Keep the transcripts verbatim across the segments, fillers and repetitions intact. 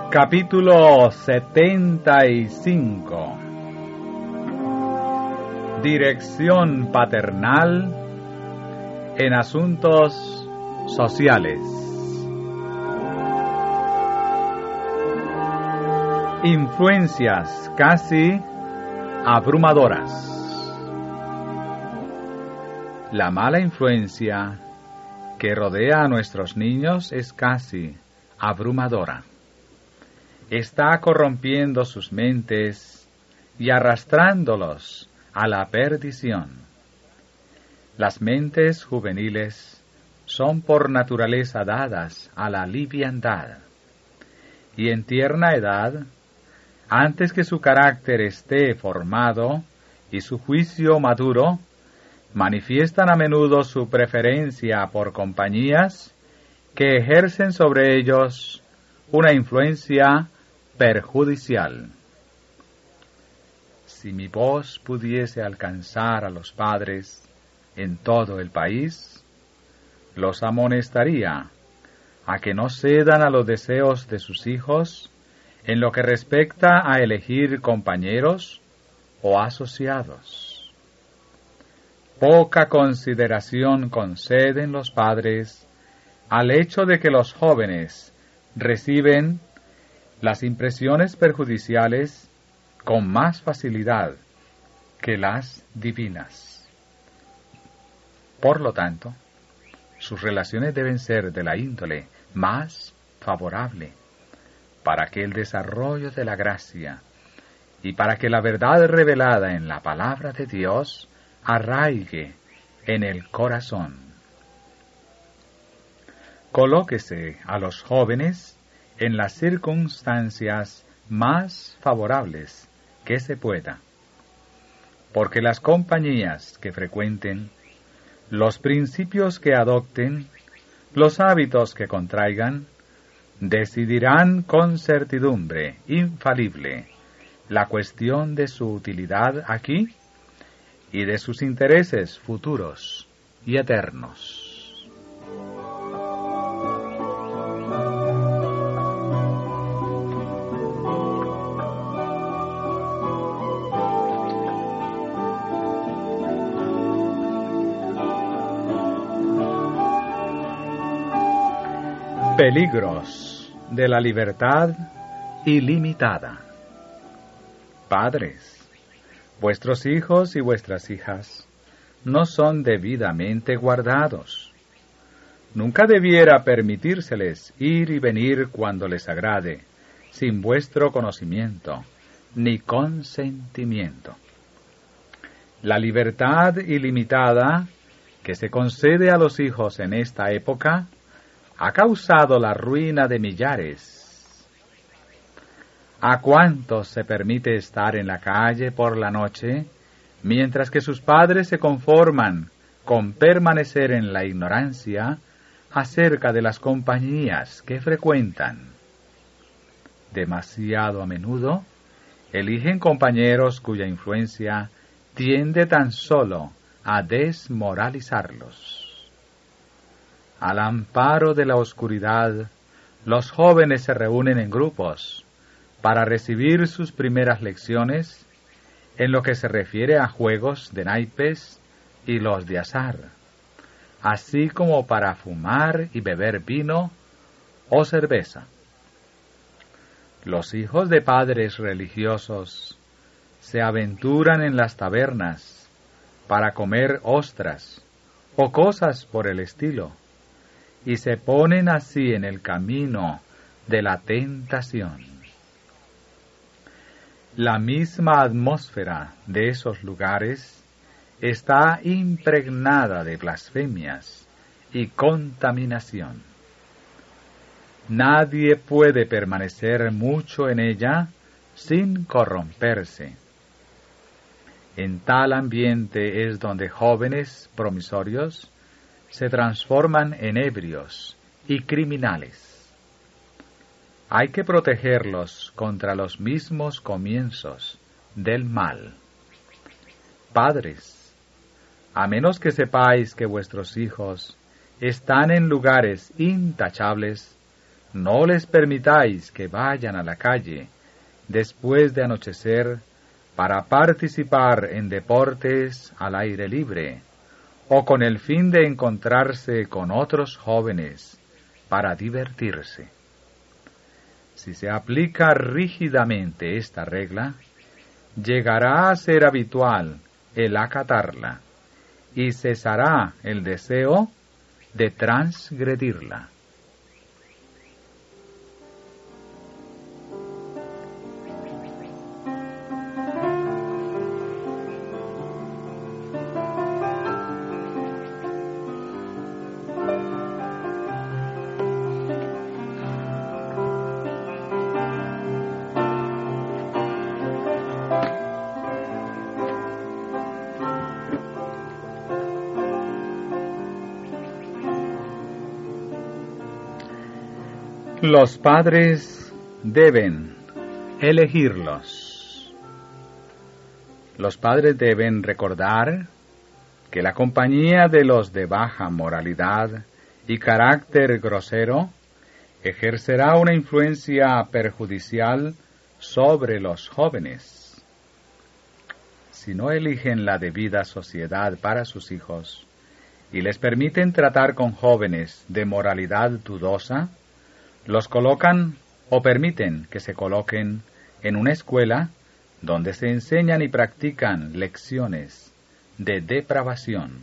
Capítulo setenta y cinco. Dirección paternal en asuntos sociales. Influencias casi abrumadoras. La mala influencia que rodea a nuestros niños es casi abrumadora. Está corrompiendo sus mentes y arrastrándolos a la perdición. Las mentes juveniles son por naturaleza dadas a la liviandad, y en tierna edad, antes que su carácter esté formado y su juicio maduro, manifiestan a menudo su preferencia por compañías que ejercen sobre ellos una influencia perjudicial. Si mi voz pudiese alcanzar a los padres en todo el país, los amonestaría a que no cedan a los deseos de sus hijos en lo que respecta a elegir compañeros o asociados. Poca consideración conceden los padres al hecho de que los jóvenes reciben las impresiones perjudiciales con más facilidad que las divinas. Por lo tanto, sus relaciones deben ser de la índole más favorable para que el desarrollo de la gracia y para que la verdad revelada en la palabra de Dios arraigue en el corazón. Colóquese a los jóvenes en las circunstancias más favorables que se pueda, porque las compañías que frecuenten, los principios que adopten, los hábitos que contraigan, decidirán con certidumbre infalible la cuestión de su utilidad aquí y de sus intereses futuros y eternos. Peligros de la libertad ilimitada. Padres, vuestros hijos y vuestras hijas no son debidamente guardados. Nunca debiera permitírseles ir y venir cuando les agrade, sin vuestro conocimiento ni consentimiento. La libertad ilimitada que se concede a los hijos en esta época ha causado la ruina de millares. ¿A cuántos se permite estar en la calle por la noche, mientras que sus padres se conforman con permanecer en la ignorancia acerca de las compañías que frecuentan? Demasiado a menudo eligen compañeros cuya influencia tiende tan solo a desmoralizarlos. Al amparo de la oscuridad, los jóvenes se reúnen en grupos para recibir sus primeras lecciones en lo que se refiere a juegos de naipes y los de azar, así como para fumar y beber vino o cerveza. Los hijos de padres religiosos se aventuran en las tabernas para comer ostras o cosas por el estilo, y se ponen así en el camino de la tentación. La misma atmósfera de esos lugares está impregnada de blasfemias y contaminación. Nadie puede permanecer mucho en ella sin corromperse. En tal ambiente es donde jóvenes promisorios se transforman en ebrios y criminales. Hay que protegerlos contra los mismos comienzos del mal. Padres, a menos que sepáis que vuestros hijos están en lugares intachables, no les permitáis que vayan a la calle después de anochecer para participar en deportes al aire libre o con el fin de encontrarse con otros jóvenes para divertirse. Si se aplica rígidamente esta regla, llegará a ser habitual el acatarla y cesará el deseo de transgredirla. Los padres deben elegirlos. Los padres deben recordar que la compañía de los de baja moralidad y carácter grosero ejercerá una influencia perjudicial sobre los jóvenes. Si no eligen la debida sociedad para sus hijos y les permiten tratar con jóvenes de moralidad dudosa, los colocan o permiten que se coloquen en una escuela donde se enseñan y practican lecciones de depravación.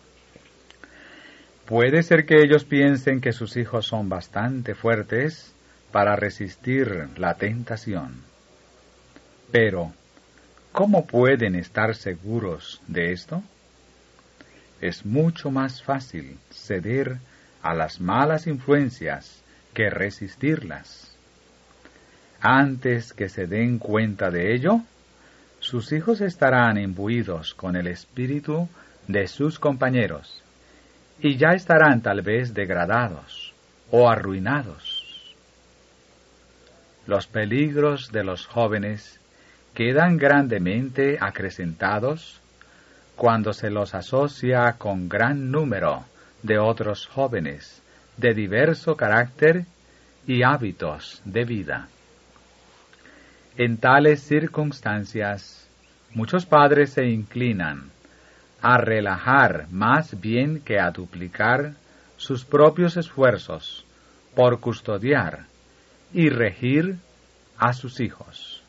Puede ser que ellos piensen que sus hijos son bastante fuertes para resistir la tentación. Pero, ¿cómo pueden estar seguros de esto? Es mucho más fácil ceder a las malas influencias que resistirlas. Antes que se den cuenta de ello, sus hijos estarán imbuidos con el espíritu de sus compañeros y ya estarán tal vez degradados o arruinados. Los peligros de los jóvenes quedan grandemente acrecentados cuando se los asocia con gran número de otros jóvenes de diverso carácter y hábitos de vida. En tales circunstancias, muchos padres se inclinan a relajar más bien que a duplicar sus propios esfuerzos por custodiar y regir a sus hijos.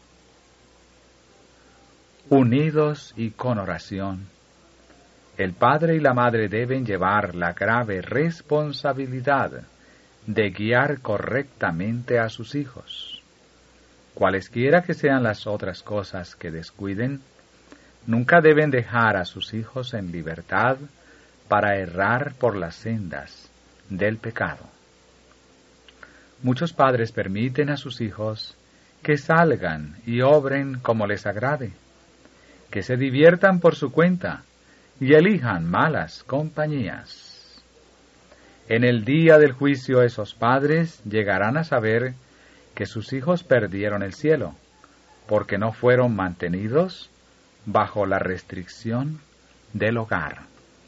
Unidos y con oración, el padre y la madre deben llevar la grave responsabilidad de guiar correctamente a sus hijos. Cualesquiera que sean las otras cosas que descuiden, nunca deben dejar a sus hijos en libertad para errar por las sendas del pecado. Muchos padres permiten a sus hijos que salgan y obren como les agrade, que se diviertan por su cuenta y elijan malas compañías. En el día del juicio esos padres llegarán a saber que sus hijos perdieron el cielo, porque no fueron mantenidos bajo la restricción del hogar.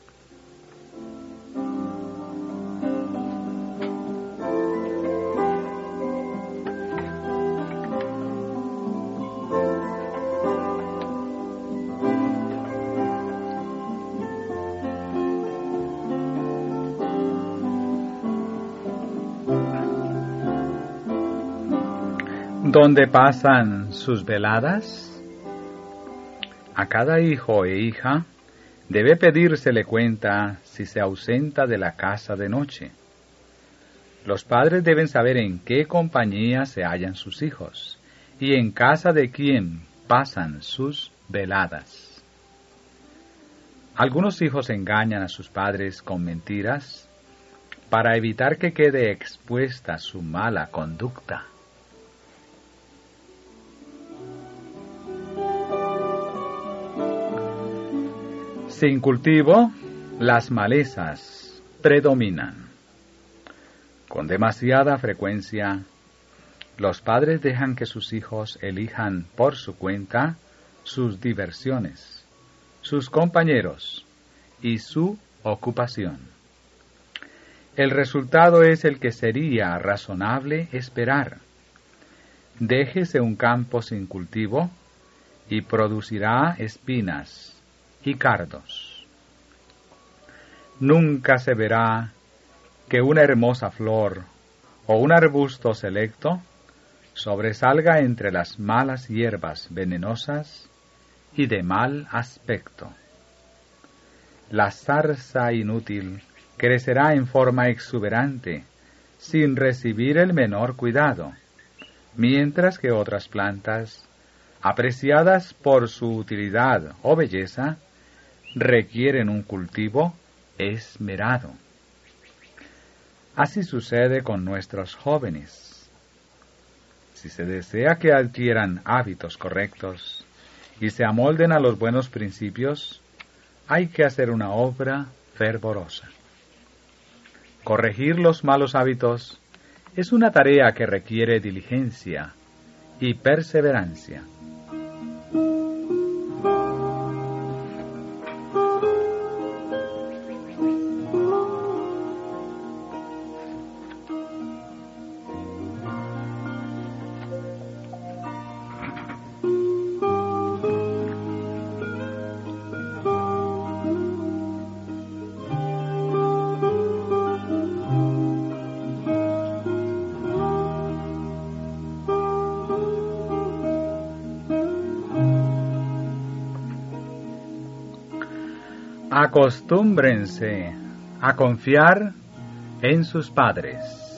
¿Dónde pasan sus veladas? A cada hijo e hija debe pedírsele cuenta si se ausenta de la casa de noche. Los padres deben saber en qué compañía se hallan sus hijos y en casa de quién pasan sus veladas. Algunos hijos engañan a sus padres con mentiras para evitar que quede expuesta su mala conducta. Sin cultivo, las malezas predominan. Con demasiada frecuencia, los padres dejan que sus hijos elijan por su cuenta sus diversiones, sus compañeros y su ocupación. el resultado es el que sería razonable esperar. Déjese un campo sin cultivo y producirá espinas y cardos. Nunca se verá que una hermosa flor o un arbusto selecto sobresalga entre las malas hierbas venenosas y de mal aspecto. La zarza inútil crecerá en forma exuberante, sin recibir el menor cuidado, mientras que otras plantas, apreciadas por su utilidad o belleza, requieren un cultivo esmerado. Así sucede con nuestros jóvenes. Si se desea que adquieran hábitos correctos y se amolden a los buenos principios, hay que hacer una obra fervorosa. Corregir los malos hábitos es una tarea que requiere diligencia y perseverancia. Acostúmbrense a confiar en sus padres.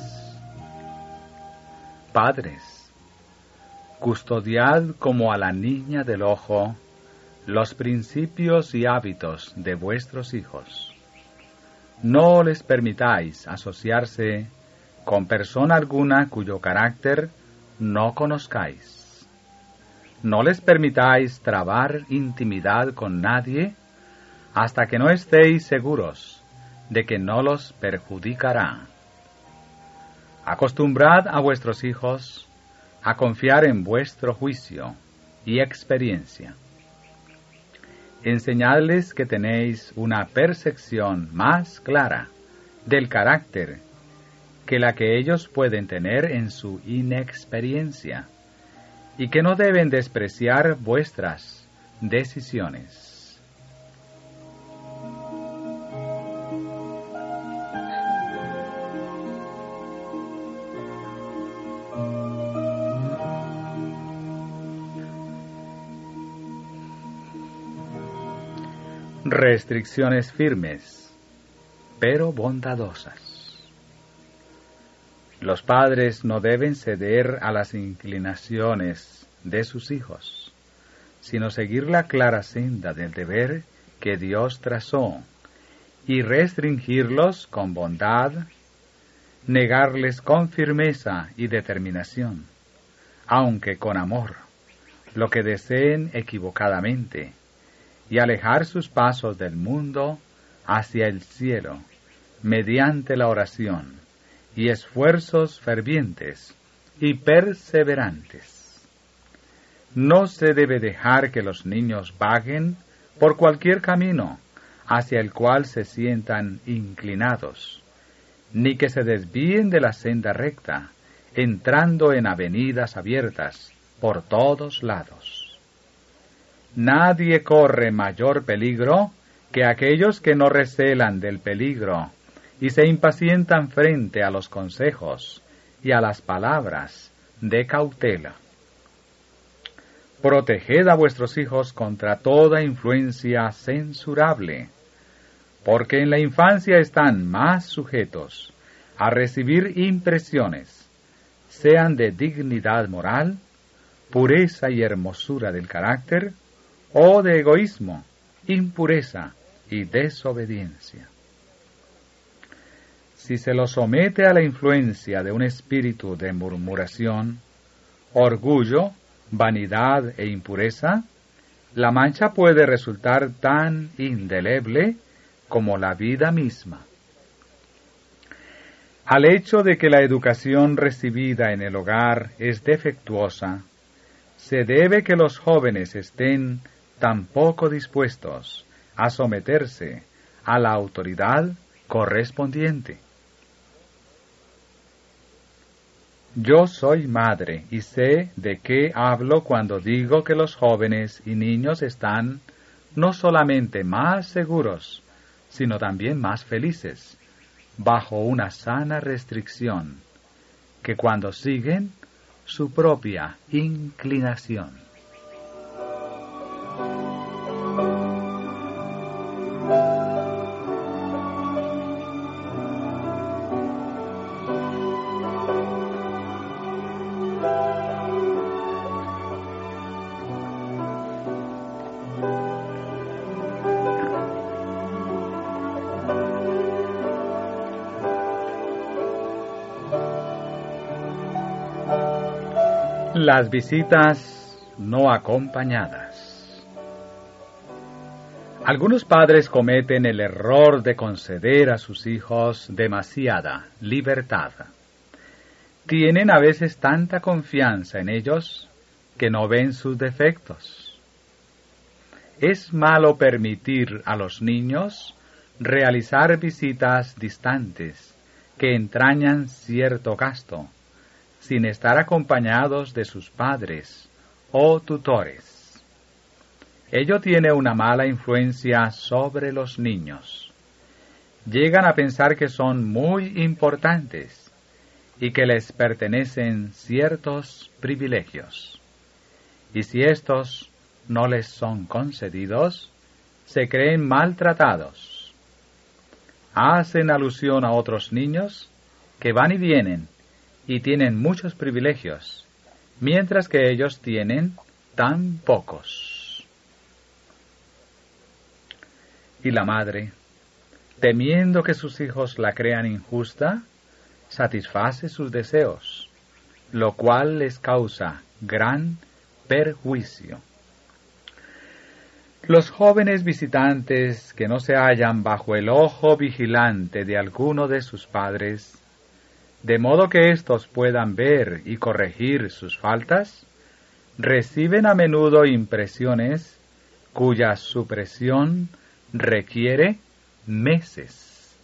Padres, custodiad como a la niña del ojo los principios y hábitos de vuestros hijos. No les permitáis asociarse con persona alguna cuyo carácter no conozcáis. No les permitáis trabar intimidad con nadie hasta que no estéis seguros de que no los perjudicará. Acostumbrad a vuestros hijos a confiar en vuestro juicio y experiencia. Enseñadles que tenéis una percepción más clara del carácter que la que ellos pueden tener en su inexperiencia, y que no deben despreciar vuestras decisiones. Restricciones firmes, pero bondadosas. Los padres no deben ceder a las inclinaciones de sus hijos, sino seguir la clara senda del deber que Dios trazó, y restringirlos con bondad, negarles con firmeza y determinación, aunque con amor, lo que deseen equivocadamente, y alejar sus pasos del mundo hacia el cielo, mediante la oración y esfuerzos fervientes y perseverantes. No se debe dejar que los niños vaguen por cualquier camino hacia el cual se sientan inclinados, ni que se desvíen de la senda recta, entrando en avenidas abiertas por todos lados. Nadie corre mayor peligro que aquellos que no recelan del peligro y se impacientan frente a los consejos y a las palabras de cautela. Proteged a vuestros hijos contra toda influencia censurable, porque en la infancia están más sujetos a recibir impresiones, sean de dignidad moral, pureza y hermosura del carácter, o de egoísmo, impureza y desobediencia. Si se lo somete a la influencia de un espíritu de murmuración, orgullo, vanidad e impureza, la mancha puede resultar tan indeleble como la vida misma. Al hecho de que la educación recibida en el hogar es defectuosa, se debe que los jóvenes estén tampoco dispuestos a someterse a la autoridad correspondiente. Yo soy madre y sé de qué hablo cuando digo que los jóvenes y niños están no solamente más seguros, sino también más felices, bajo una sana restricción, que cuando siguen su propia inclinación. Las visitas no acompañadas. Algunos padres cometen el error de conceder a sus hijos demasiada libertad. Tienen a veces tanta confianza en ellos que no ven sus defectos. Es malo permitir a los niños realizar visitas distantes que entrañan cierto gasto, sin estar acompañados de sus padres o tutores. Ello tiene una mala influencia sobre los niños. Llegan a pensar que son muy importantes y que les pertenecen ciertos privilegios. Y si estos no les son concedidos, se creen maltratados. Hacen alusión a otros niños que van y vienen y tienen muchos privilegios, mientras que ellos tienen tan pocos. Y la madre, temiendo que sus hijos la crean injusta, satisface sus deseos, lo cual les causa gran perjuicio. Los jóvenes visitantes que no se hallan bajo el ojo vigilante de alguno de sus padres, de modo que éstos puedan ver y corregir sus faltas, reciben a menudo impresiones cuya supresión requiere meses.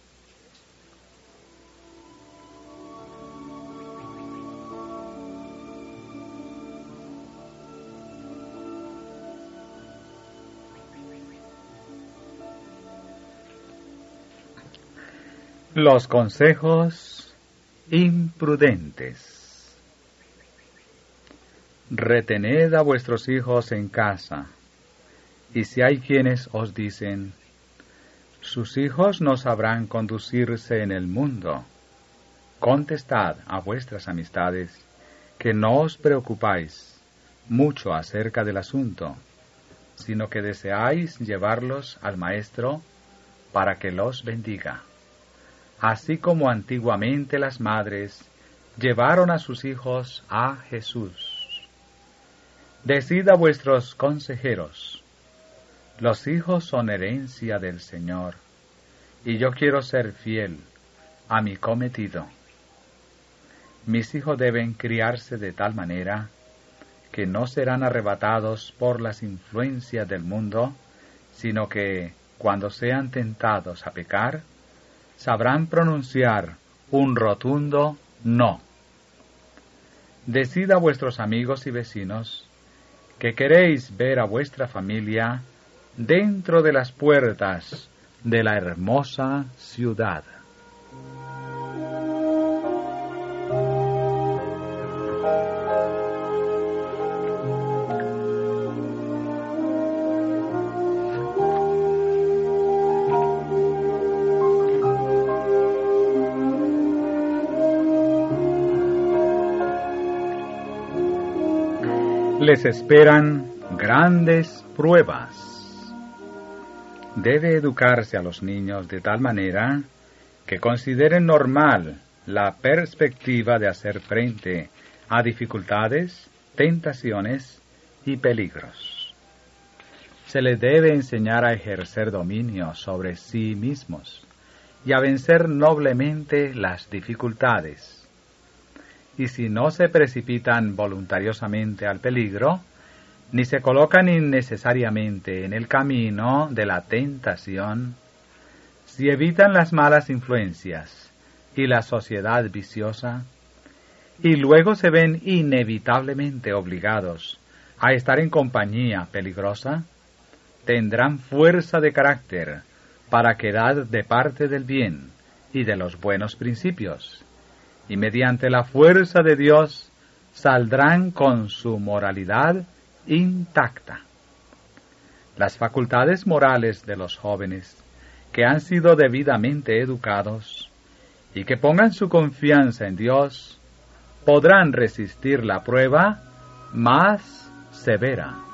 Los consejos imprudentes. Retened a vuestros hijos en casa, y si hay quienes os dicen, sus hijos no sabrán conducirse en el mundo, contestad a vuestras amistades que no os preocupáis mucho acerca del asunto, sino que deseáis llevarlos al Maestro para que los bendiga. Así como antiguamente las madres llevaron a sus hijos a Jesús. Decid a vuestros consejeros, los hijos son herencia del Señor, y yo quiero ser fiel a mi cometido. Mis hijos deben criarse de tal manera que no serán arrebatados por las influencias del mundo, sino que, cuando sean tentados a pecar, sabrán pronunciar un rotundo no. Decid a vuestros amigos y vecinos que queréis ver a vuestra familia dentro de las puertas de la hermosa ciudad. Les esperan grandes pruebas. Debe educarse a los niños de tal manera que consideren normal la perspectiva de hacer frente a dificultades, tentaciones y peligros. Se les debe enseñar a ejercer dominio sobre sí mismos y a vencer noblemente las dificultades. Y si no se precipitan voluntariosamente al peligro, ni se colocan innecesariamente en el camino de la tentación, si evitan las malas influencias y la sociedad viciosa, y luego se ven inevitablemente obligados a estar en compañía peligrosa, tendrán fuerza de carácter para quedar de parte del bien y de los buenos principios, y mediante la fuerza de Dios saldrán con su moralidad intacta. Las facultades morales de los jóvenes que han sido debidamente educados y que pongan su confianza en Dios podrán resistir la prueba más severa.